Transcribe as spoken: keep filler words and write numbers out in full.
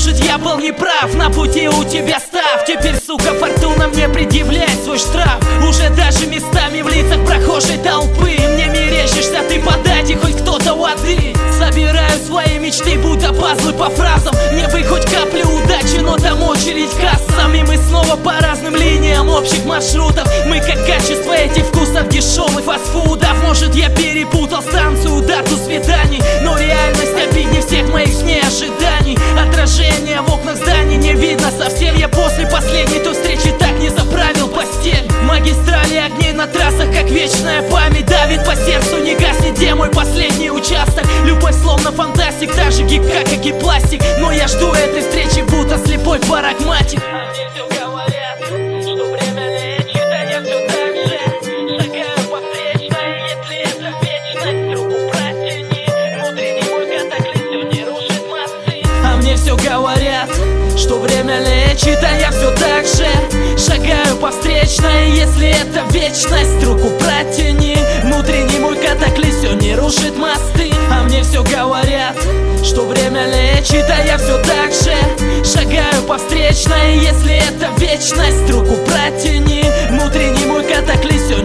может я был неправ, на пути у тебя став. Теперь, сука, фортуна мне предъявляет свой штраф. Уже даже местами в лицах прохожей толпы мне мерещишься ты, подайте хоть кто-то воды. Собираю свои мечты, будто пазлы по фразам. Мне бы хоть каплю удачи, но там очередь кассам. И мы снова по разным линиям общих маршрутов. Мы как качество этих вкусов дешевых фастфудов. Может я перепутал станцию, дату свиданий, но реальность обиднее всех моих сней ожиданий. Отражение в окнах зданий не видно совсем. Я после последней той встречи так не заправил постель. Магистрали огней на трассах, как вечная память, давит по сердцу, не гаснет, где мой последний участок. Любовь словно фантастик, так же гибка, как и пластик. Но я жду этой встречи, будто слепой парагматик. А мне все говорят, что время лечит, а я все так же шагаю по встречной. Если это вечность, руку протяни. Внутренний мой катаклизм не рушит мосты. А мне все говорят, что время лечит, а я все так же шагаю по встречной. Если это вечность, руку протяни. Внутренний мой катаклизм все не рушит мосты. А мне все говорят, что время лечит, а я все так же шагаю по встречной. Если это вечность, руку протяни. Внутренний мой катаклизм все